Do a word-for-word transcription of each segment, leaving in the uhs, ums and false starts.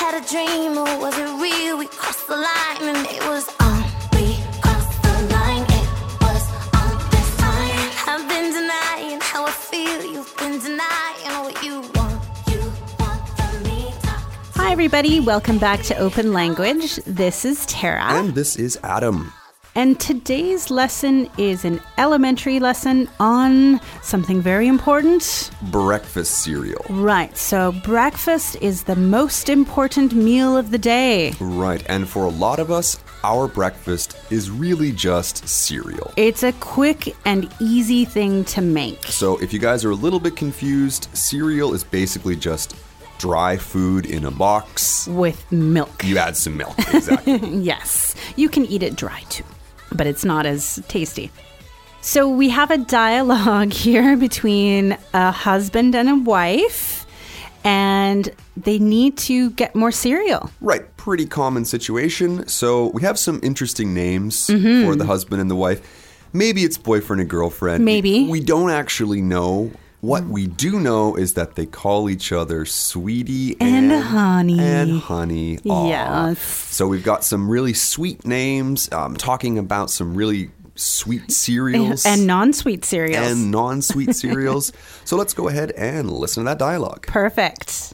that a dream or was it real? We crossed the line and it was on. We crossed the line, it was on this time. I've been denying how I feel. You've been denying what you want. You want from me. Hi, everybody. Welcome back to Open Language. This is Tara. And this is Adam. And today's lesson is an elementary lesson on something very important. Breakfast cereal. Right. So breakfast is the most important meal of the day. Right. And for a lot of us, our breakfast is really just cereal. It's a quick and easy thing to make. So if you guys are a little bit confused, cereal is basically just dry food in a box. With milk. You add some milk, exactly. Yes. You can eat it dry too, but it's not as tasty. So we have a dialogue here between a husband and a wife, and they need to get more cereal. Right, pretty common situation. So we have some interesting names mm-hmm. for the husband and the wife. Maybe it's boyfriend and girlfriend. Maybe. We, we don't actually know. What we do know is that they call each other sweetie and, and honey. And honey. Aww. Yes. So we've got some really sweet names, um, talking about some really sweet cereals. And non-sweet cereals. And non-sweet cereals. So let's go ahead and listen to that dialogue. Perfect.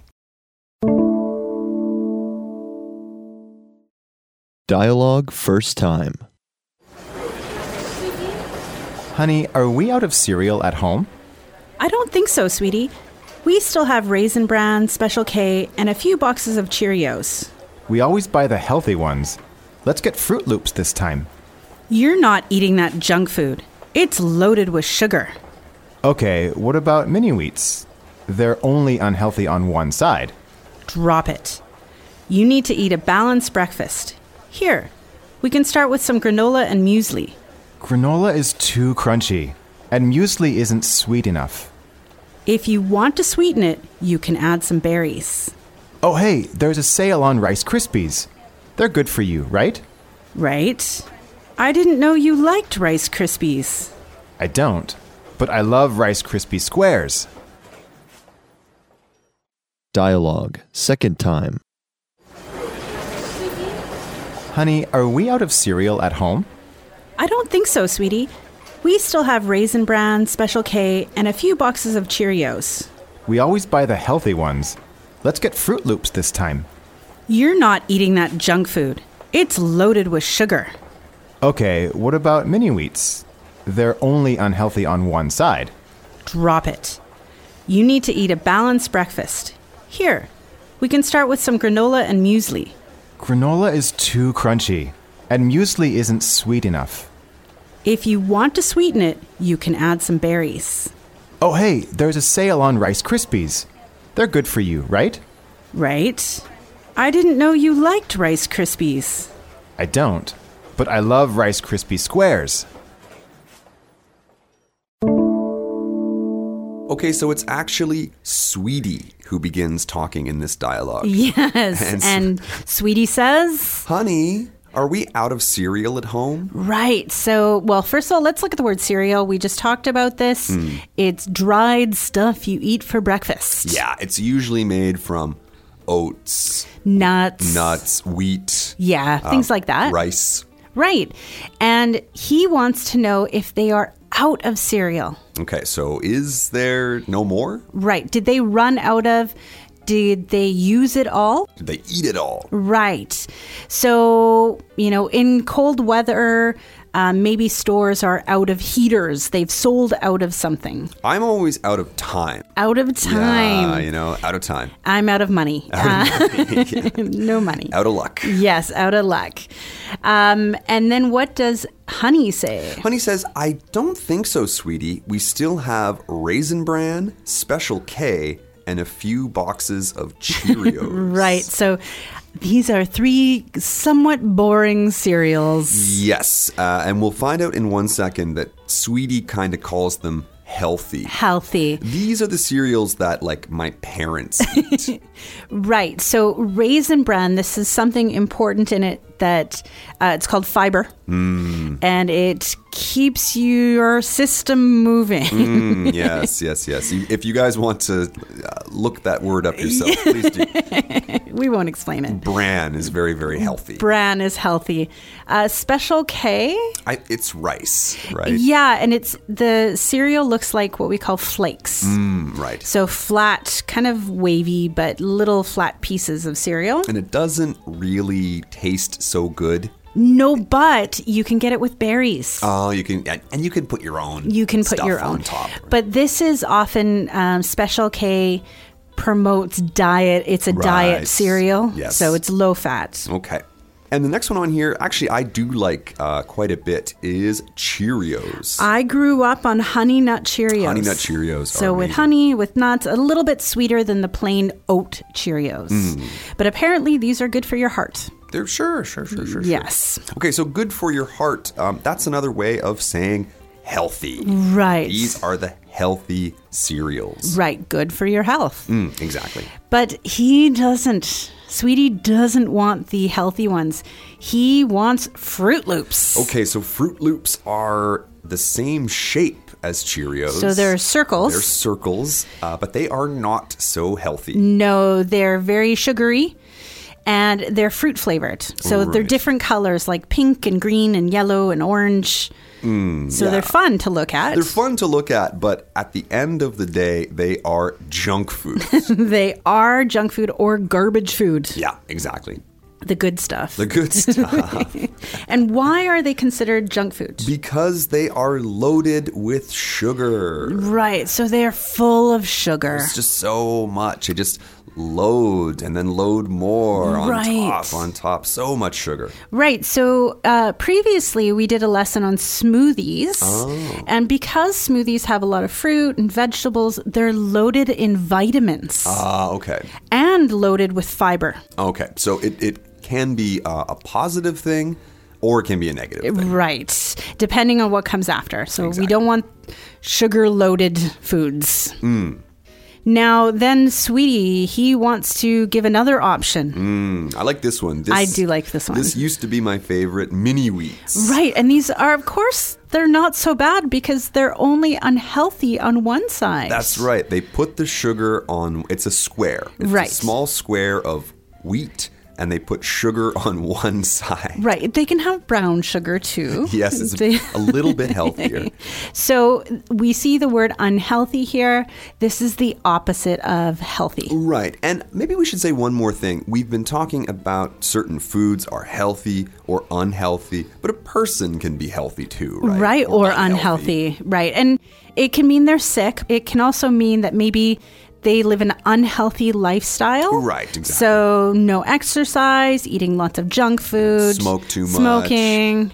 Dialogue first time. Honey, are we out of cereal at home? I don't think so, sweetie. We still have Raisin Bran, Special K, and a few boxes of Cheerios. We always buy the healthy ones. Let's get Fruit Loops this time. You're not eating that junk food. It's loaded with sugar. Okay, what about mini wheats? They're only unhealthy on one side. Drop it. You need to eat a balanced breakfast. Here, we can start with some granola and muesli. Granola is too crunchy. And muesli isn't sweet enough. If you want to sweeten it, you can add some berries. Oh, hey, there's a sale on Rice Krispies. They're good for you, right? Right. I didn't know you liked Rice Krispies. I don't, but I love Rice Krispie Squares. Dialogue second time. Honey, are we out of cereal at home? I don't think so, sweetie. We still have Raisin Bran, Special K, and a few boxes of Cheerios. We always buy the healthy ones. Let's get Fruit Loops this time. You're not eating that junk food. It's loaded with sugar. Okay, what about mini wheats? They're only unhealthy on one side. Drop it. You need to eat a balanced breakfast. Here, we can start with some granola and muesli. Granola is too crunchy, and muesli isn't sweet enough. If you want to sweeten it, you can add some berries. Oh, hey, there's a sale on Rice Krispies. They're good for you, right? Right. I didn't know you liked Rice Krispies. I don't, but I love Rice Krispie Squares. Okay, so it's actually Sweetie who begins talking in this dialogue. Yes, and, and Sweetie says, Honey, are we out of cereal at home? Right. So, well, first of all, let's look at the word cereal. We just talked about this. Mm. It's dried stuff you eat for breakfast. Yeah, it's usually made from oats, nuts, nuts, wheat. Yeah, things uh, like that. Rice. Right. And he wants to know if they are out of cereal. Okay, so is there no more? Right. Did they run out of... Did they use it all? Did they eat it all? Right. So, you know, in cold weather, um, maybe stores are out of heaters. They've sold out of something. I'm always out of time. Out of time. Yeah, you know, out of time. I'm out of money. Out of money. Yeah. No money. Out of luck. Yes, out of luck. Um, and then what does Honey say? Honey says, I don't think so, sweetie. We still have Raisin Bran, Special K, and a few boxes of Cheerios. Right. So these are three somewhat boring cereals. Yes. Uh, and we'll find out in one second that Sweetie kind of calls them healthy. Healthy. These are the cereals that, like, my parents eat. Right. So Raisin Bran, this is something important in it that uh, it's called fiber. Mm. And it keeps your system moving. Mm, yes, yes, yes. You, if you guys want to uh, look that word up yourself, please do. We won't explain it. Bran is very, very healthy. Bran is healthy. Uh, Special K. I, it's rice, right? Yeah, and it's the cereal looks like what we call flakes. Mm, right. So flat, kind of wavy, but little flat pieces of cereal. And it doesn't really taste so good. No, but you can get it with berries. Oh, you can, and and you can put your own. You can put stuff your on own. top. But this is often um, Special K promotes diet. It's a Right. diet cereal. Yes. So it's low fat. Okay. And the next one on here, actually, I do like uh, quite a bit, is Cheerios. I grew up on Honey Nut Cheerios. Honey Nut Cheerios are So with amazing. honey, with nuts, a little bit sweeter than the plain oat Cheerios. Mm. But apparently these are good for your heart. They're sure, sure, sure, sure. Yes. Sure. Okay, so good for your heart. Um, that's another way of saying healthy. Right. These are the healthy cereals. Right. Good for your health. Mm, exactly. But he doesn't. Sweetie doesn't want the healthy ones. He wants Fruit Loops. Okay, so Fruit Loops are the same shape as Cheerios. So they're circles. They're circles, uh, but they are not so healthy. No, they're very sugary and they're fruit flavored. So they're Right. different colors like pink and green and yellow and orange. Mm, so yeah. they're fun to look at. They're fun to look at, but at the end of the day, they are junk food. They are junk food or garbage food. Yeah, exactly. The good stuff. The good stuff. And why are they considered junk food? Because they are loaded with sugar. Right. So they're full of sugar. It's just so much. It just load and then load more on Right. top, on top. So much sugar. Right. So uh, previously we did a lesson on smoothies. Oh. And because smoothies have a lot of fruit and vegetables, they're loaded in vitamins Ah, okay. and loaded with fiber. Okay. So it, it can be uh, a positive thing or it can be a negative thing. Right. Depending on what comes after. So we Exactly. don't want sugar loaded foods. Mm. Now, then, Sweetie, he wants to give another option. Mm, I like this one. This, I do like this one. This used to be my favorite, mini wheats. Right. And these are, of course, they're not so bad because they're only unhealthy on one side. That's right. They put the sugar on, it's a square. It's Right. a small square of wheat, and they put sugar on one side. Right. They can have brown sugar too. Yes, it's They- a little bit healthier. So we see the word unhealthy here. This is the opposite of healthy. Right. And maybe we should say one more thing. We've been talking about certain foods are healthy or unhealthy, but a person can be healthy too, right? Right. Or, unhealthy. Right. And it can mean they're sick. It can also mean that maybe they live an unhealthy lifestyle. Right, exactly. So no exercise, eating lots of junk food. Smoke too much. Smoking.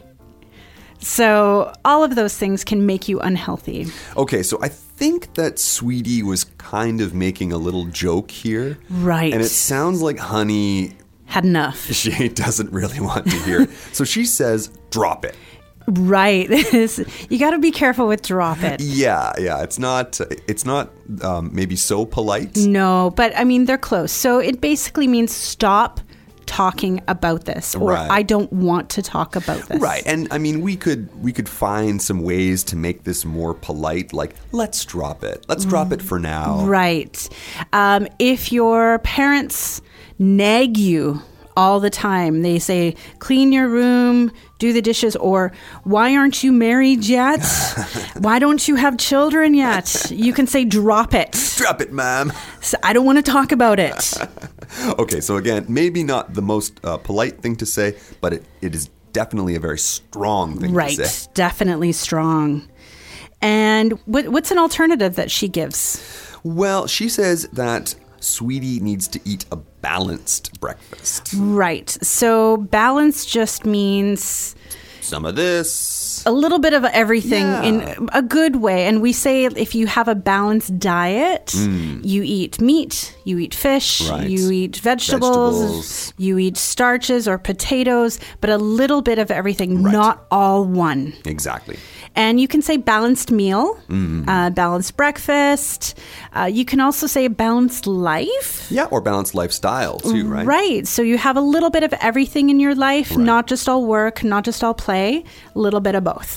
So all of those things can make you unhealthy. Okay, so I think that Sweetie was kind of making a little joke here. Right. And it sounds like Honey, Had enough. she doesn't really want to hear it. So she says, drop it. Right. You got to be careful with drop it. Yeah, yeah. It's not, it's not um, maybe so polite. No, but I mean, they're close. So it basically means stop talking about this, or Right. I don't want to talk about this. Right. And I mean, we could we could find some ways to make this more polite, like let's drop it. Let's drop it for now. Right. Um, if your parents nag you all the time, they say, clean your room, do the dishes, or why aren't you married yet? Why don't you have children yet? You can say, drop it. Drop it, ma'am. So I don't want to talk about it. Okay, so again, maybe not the most uh, polite thing to say, but it, it is definitely a very strong thing Right. to say. Definitely strong. And what, what's an alternative that she gives? Well, she says that Sweetie needs to eat a balanced breakfast. Right. So balance just means Some of this. a little bit of everything Yeah. in a good way. And we say if you have a balanced diet, you eat meat, you eat fish, Right. you eat vegetables, Vegetables. you eat starches or potatoes, but a little bit of everything, Right. not all one. Exactly. And you can say balanced meal, Mm. uh, balanced breakfast. Uh, you can also say balanced life. Yeah, or balanced lifestyle too, right? Right. So you have a little bit of everything in your life, not just all work, not just all play, a little bit of both.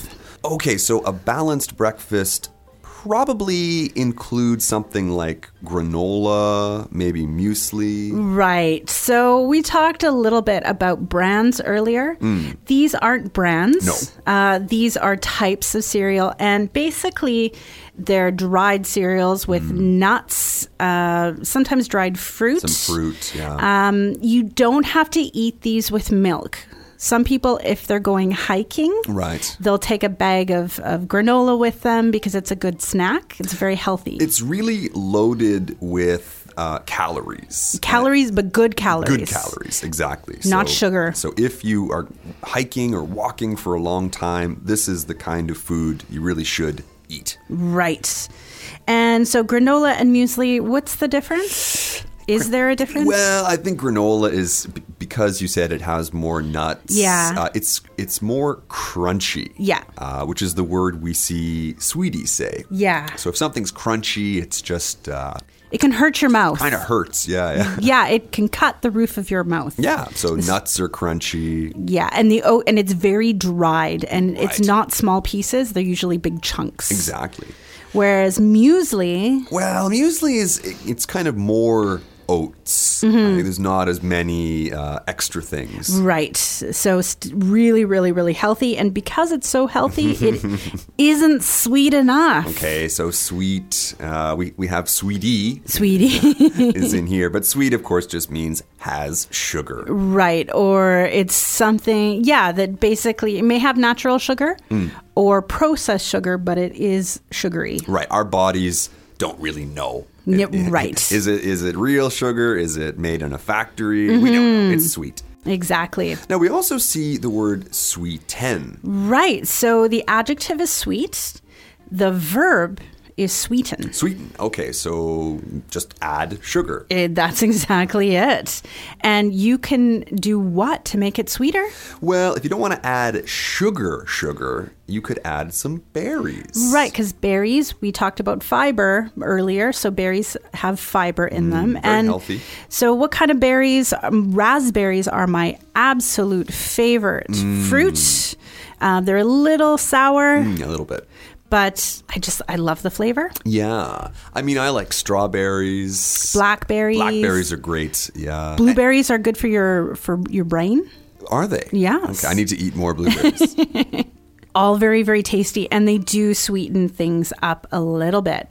Okay, so a balanced breakfast probably includes something like granola, maybe muesli. Right. So we talked a little bit about brands earlier. Mm. These aren't brands. No. Uh, these are types of cereal. And basically, they're dried cereals with mm. nuts, uh, sometimes dried fruit. Some fruit, yeah. Um, you don't have to eat these with milk. Some people, if they're going hiking, right, they'll take a bag of, of granola with them because it's a good snack. It's very healthy. It's really loaded with uh, calories. Calories, but good calories. Good calories, exactly. Not so, sugar. So if you are hiking or walking for a long time, this is the kind of food you really should eat. Right. And so granola and muesli, what's the difference? Is there a difference? Well, I think granola is, because you said it has more nuts. Yeah. Uh, it's it's more crunchy. Yeah. Uh, which is the word we see sweeties say. Yeah. So if something's crunchy, it's just... Uh, it can hurt your mouth. Kind of hurts, yeah, yeah. Yeah, it can cut the roof of your mouth. Yeah, so nuts are crunchy. Yeah, and the oat, and it's very dried, and Right. it's not small pieces. They're usually big chunks. Exactly. Whereas muesli... Well, muesli is, it's kind of more... oats. Mm-hmm. I think there's not as many uh, extra things. Right. So st- really, really, really healthy. And because it's so healthy, it isn't sweet enough. Okay, so sweet. Uh, we, we have sweetie. Sweetie. is in here. But sweet, of course, just means has sugar. Right. Or it's something, yeah, that basically it may have natural sugar mm. or processed sugar, but it is sugary. Right. Our bodies don't really know. Yeah, right. Is it is it real sugar? Is it made in a factory? Mm-hmm. We don't know. It's sweet. Exactly. Now, we also see the word sweeten. Right. So the adjective is sweet. The verb is sweeten. Sweeten. Okay, so just add sugar. It, that's exactly it. And you can do what to make it sweeter? Well, if you don't want to add sugar, sugar, you could add some berries. Right, because berries, we talked about fiber earlier, so berries have fiber in Mm, them. very and healthy. So what kind of berries? Um, raspberries are my absolute favorite Mm. fruit. Uh, they're a little sour. Mm, a little bit. But I just, I love the flavor. Yeah. I mean, I like strawberries. Blackberries. Blackberries are great, yeah. Blueberries are good for your for your brain. Are they? Yes. Okay, I need to eat more blueberries. All very, very tasty, and they do sweeten things up a little bit.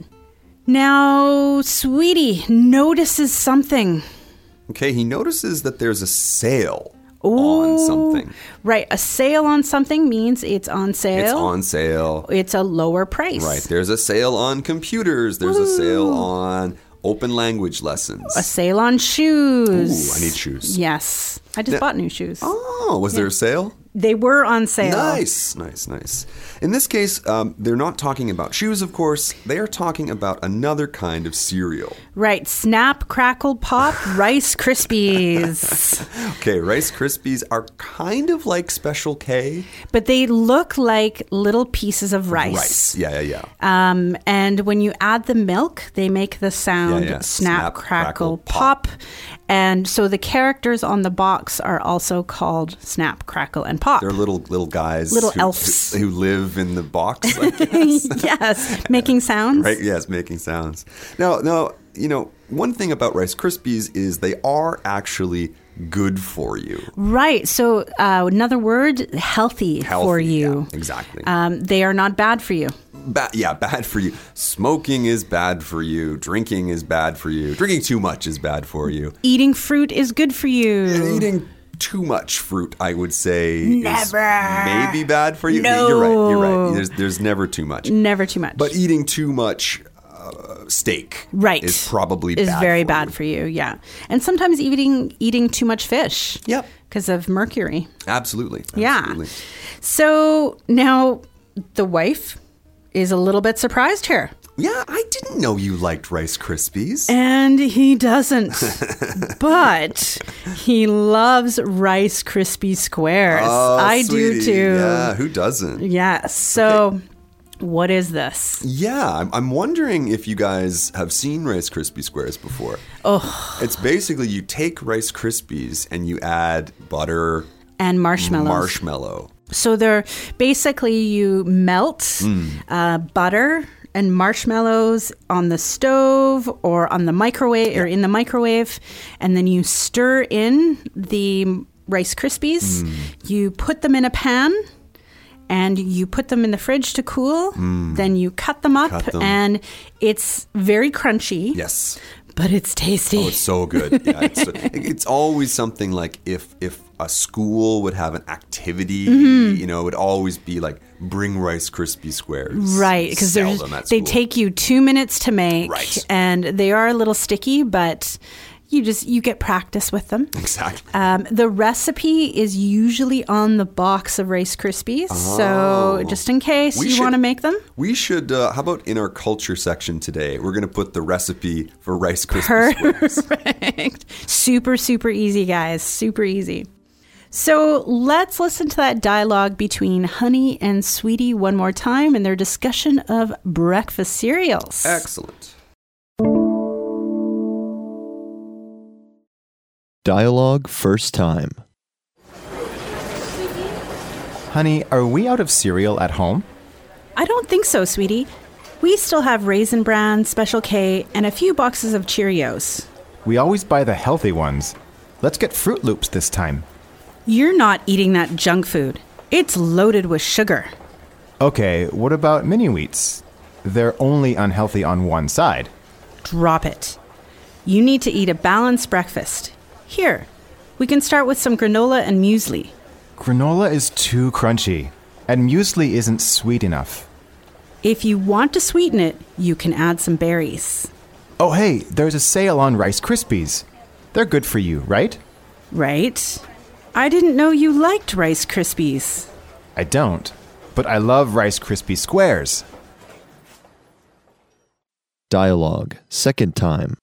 Now, Sweetie notices something. Okay, he notices that there's a sale Ooh, on something. Right, a sale on something means it's on sale. It's on sale. It's a lower price. Right, there's a sale on computers. There's Ooh. a sale on open language lessons. A sale on shoes. Ooh, I need shoes. Yes, I just Now- bought new shoes. Oh, was there a sale? They were on sale. Nice, nice, nice. In this case, um, they're not talking about shoes, of course. They are talking about another kind of cereal. Right, Snap, Crackle, Pop, Rice Krispies. Okay, Rice Krispies are kind of like Special K. But they look like little pieces of rice. Rice, yeah, yeah, yeah. Um, and when you add the milk, they make the sound Yeah, yeah. snap, Snap, crackle, crackle, pop. And so the characters on the box are also called Snap, Crackle, and Pop. They're little little guys. Little who, elves. Who, who live in the box, I guess. Yes, making sounds. Right, yes, making sounds. Now, now, you know, one thing about Rice Krispies is they are actually good for you. Right. So uh, another word, healthy, Healthy, for you. yeah, exactly. Um, they are not bad for you. Ba- yeah, bad for you. Smoking is bad for you. Drinking is bad for you. Drinking too much is bad for you. Eating fruit is good for you. And eating too much fruit, I would say, Never. is maybe bad for you. No. You're right. You're right. There's there's never too much. Never too much. But eating too much uh, steak, right, is probably is bad very for bad you. for you. Yeah, and sometimes eating eating too much fish. Yep. Because of mercury. Absolutely. Yeah. Absolutely. So now the wife is a little bit surprised here. Yeah, I didn't know you liked Rice Krispies. And he doesn't. But he loves Rice Krispie Squares. Oh, I sweetie. do too. Yeah, who doesn't? Yes. So what is this? Yeah, I'm, I'm wondering if you guys have seen Rice Krispie Squares before. Oh. It's basically you take Rice Krispies and you add butter, And marshmallows. marshmallow, So they're basically you melt Mm. uh, butter and marshmallows on the stove or on the microwave or in the microwave, and then you stir in the Rice Krispies. Mm. You put them in a pan and you put them in the fridge to cool. Then you cut them up, Cut them. and it's very crunchy. Yes. But it's tasty. Oh, it's so good. Yeah, it's, it's always something like if if a school would have an activity, Mm-hmm. you know, it would always be like bring Rice Krispie squares. Right, because Sell them at they school. take you two minutes to make, Right. and they are a little sticky, but you just you get practice with them. Exactly. Um, the recipe is usually on the box of Rice Krispies, so just in case We you should- want to make them. We should, uh, how about in our culture section today, we're going to put the recipe for Rice Krispie squares. Perfect. Super, super easy, guys. Super easy. So let's listen to that dialogue between Honey and Sweetie one more time in their discussion of breakfast cereals. Excellent. Dialogue first time. Honey, are we out of cereal at home? I don't think so, Sweetie. We still have Raisin Bran, Special K, and a few boxes of Cheerios. We always buy the healthy ones. Let's get Fruit Loops this time. You're not eating that junk food. It's loaded with sugar. Okay, what about mini wheats? They're only unhealthy on one side. Drop it. You need to eat a balanced breakfast. Here, we can start with some granola and muesli. Granola is too crunchy, and muesli isn't sweet enough. If you want to sweeten it, you can add some berries. Oh, hey, there's a sale on Rice Krispies. They're good for you, right? Right? I didn't know you liked Rice Krispies. I don't, but I love Rice Krispie squares. Dialogue second time.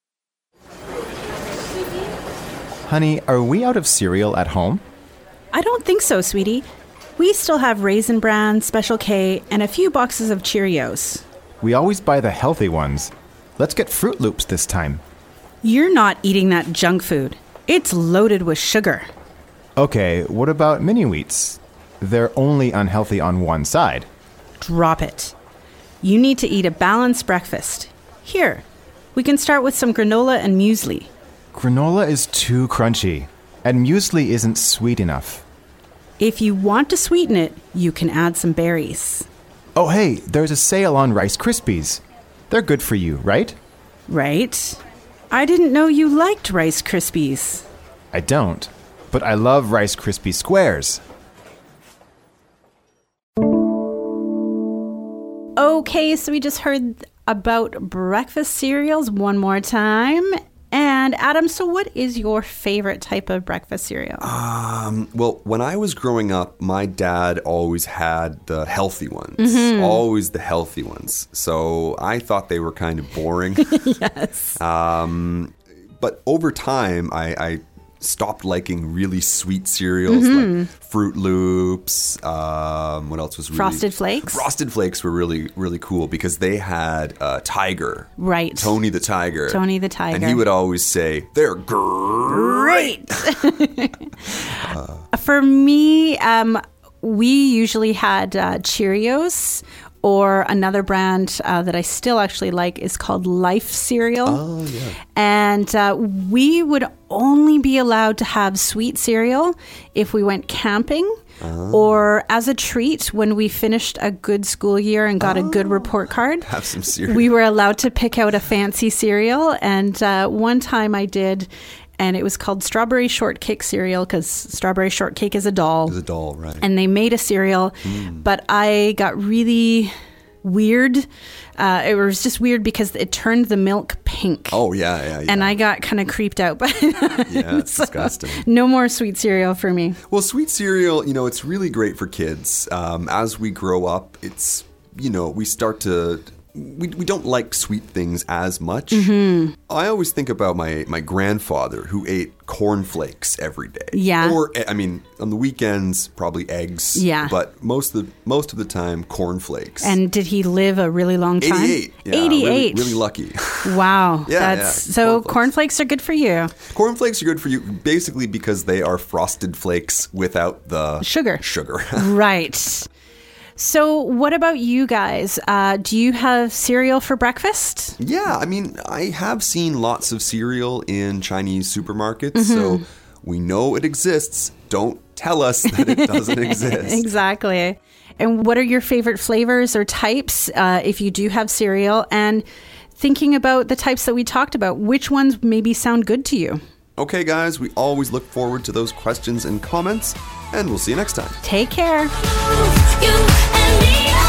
Honey, are we out of cereal at home? I don't think so, Sweetie. We still have Raisin Bran, Special K, and a few boxes of Cheerios. We always buy the healthy ones. Let's get Fruit Loops this time. You're not eating that junk food. It's loaded with sugar. Okay, what about mini wheats? They're only unhealthy on one side. Drop it. You need to eat a balanced breakfast. Here, we can start with some granola and muesli. Granola is too crunchy, and muesli isn't sweet enough. If you want to sweeten it, you can add some berries. Oh, hey, there's a sale on Rice Krispies. They're good for you, right? Right? I didn't know you liked Rice Krispies. I don't, but I love Rice Krispie squares. Okay, so we just heard about breakfast cereals one more time. And Adam, so what is your favorite type of breakfast cereal? Um, well, when I was growing up, my dad always had the healthy ones, always the healthy ones. So I thought they were kind of boring. Yes. Um, but over time, I, I stopped liking really sweet cereals like Fruit Loops. Um, what else was really Frosted Flakes? Frosted Flakes were really really cool because they had uh, Tiger, Right. Tony the Tiger, Tony the Tiger. and he would always say they're great. For me, um, we usually had uh, Cheerios, or another brand uh, that I still actually like is called Life Cereal. Oh yeah. And uh, we would only be allowed to have sweet cereal if we went camping or as a treat when we finished a good school year and got a good report card. Have some cereal. We were allowed to pick out a fancy cereal. And uh, one time I did, and it was called Strawberry Shortcake Cereal because Strawberry Shortcake is a doll. It's a doll, right? And they made a cereal, but I got really weird. Uh, it was just weird because it turned the milk pink. Oh yeah, yeah, yeah. And I got kind of creeped out by that. Yeah, it's disgusting. No more sweet cereal for me. Well, sweet cereal, you know, it's really great for kids. Um, as we grow up, it's, you know, we start to we, we don't like sweet things as much. Mm-hmm. I always think about my, my grandfather who ate cornflakes every day. Yeah. Or, I mean, on the weekends, probably eggs. Yeah. But most of the, most of the time, cornflakes. And did he live a really long time? eighty-eight. Yeah, eighty-eight. Really, really lucky. Wow. Yeah, That's yeah, so cornflakes. cornflakes are good for you. Cornflakes are good for you basically because they are frosted flakes without the Sugar. Sugar. Right. So what about you guys? Uh, do you have cereal for breakfast? Yeah, I mean, I have seen lots of cereal in Chinese supermarkets, so we know it exists. Don't tell us that it doesn't exist. Exactly. And what are your favorite flavors or types uh, if you do have cereal? And thinking about the types that we talked about, which ones maybe sound good to you? Okay, guys, we always look forward to those questions and comments, and we'll see you next time. Take care. You and me.